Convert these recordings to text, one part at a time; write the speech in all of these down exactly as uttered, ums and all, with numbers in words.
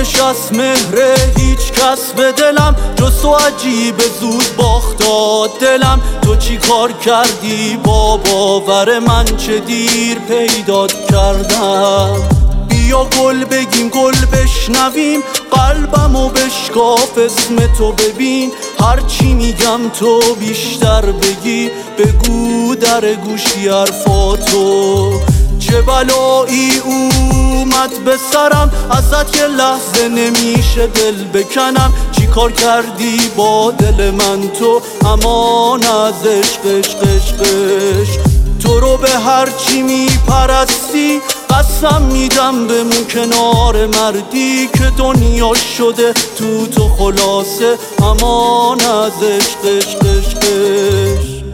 ننشست مهر هیچ کس به دلم جز تو، عجیب زود باختاد دلم. تو چی کار کردی با باور من، چه دیر پیدات کردم. بیا گل بگیم گل بشنویم، قلبمو بشکاف اسم تو ببین. هرچی میگم تو بیشتر بگی، بگو در گوشی حرفاتو. چه بلایی اومد به سرم، ازت یه لحظه نمیشه دل بکنم. چی کار کردی با دل من تو، امان از عشق عشق عشق عشق. تو رو به هرچی میپرستی قسم میدم بمون کنار مردی که دنیا شده تو تو خلاصه، امان از عشق عشق عشق عشق.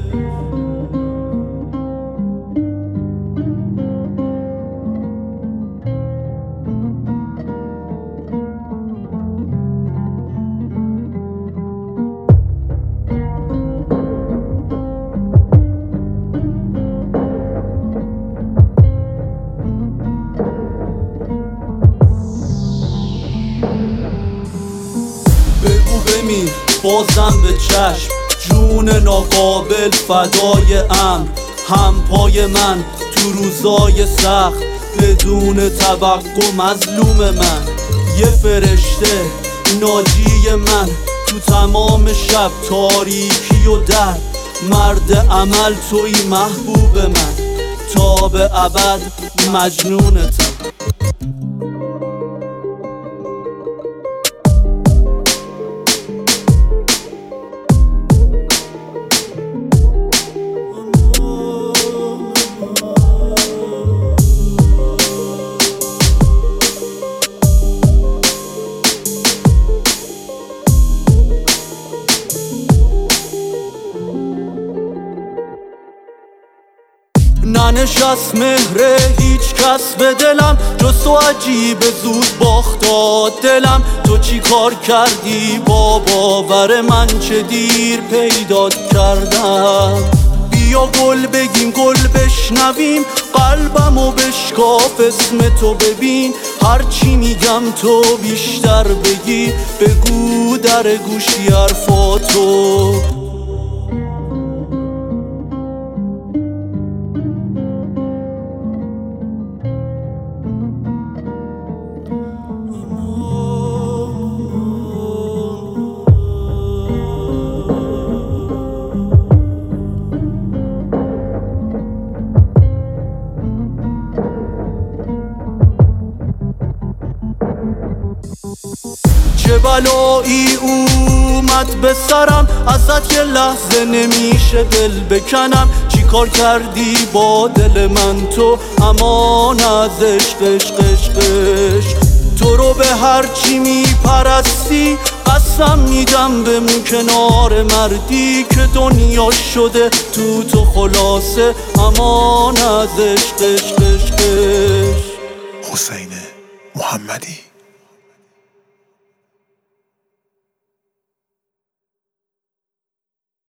بگو بمیر بازم به چشم، جون ناقابل فدای امر. هم پای من تو روزای سخت، بدون توقع مظلوم من. یه فرشته ناجی من تو تمام شب تاریکی و درد. مرد عمل توی محبوب من، تا به ابد مجنونتم. ننشست مهر هیچ کس به دلم جز تو، عجیب زود باختاد دلم. تو چی کار کردی با باور من، چه دیر پیدات کردم. بیا گل بگیم گل بشنویم، قلبمو بشکاف اسم تو ببین. هرچی میگم تو بیشتر بگی، بگو در گوشی حرفاتو. چه بلایی اومد به سرم، ازت یه لحظه نمیشه دل بکنم. چی کار کردی با دل من تو، امان از عشق عشق عشق عشق. تو رو به هرچی میپرستی قسم میدم بمون کنار مردی که دنیا شده تو تو خلاصه، امان از عشق عشق عشق عشق. حسین محمدی.